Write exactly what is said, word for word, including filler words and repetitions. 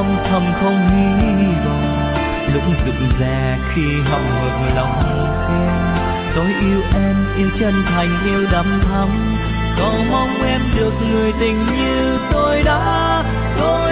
âm thầm không hy vọng, lúc rụng rè khi hậm hực lòng thêm. Tôi yêu em, yêu chân thành, yêu đắm thắm, cầu mong em được người tình như tôi đã. Tôi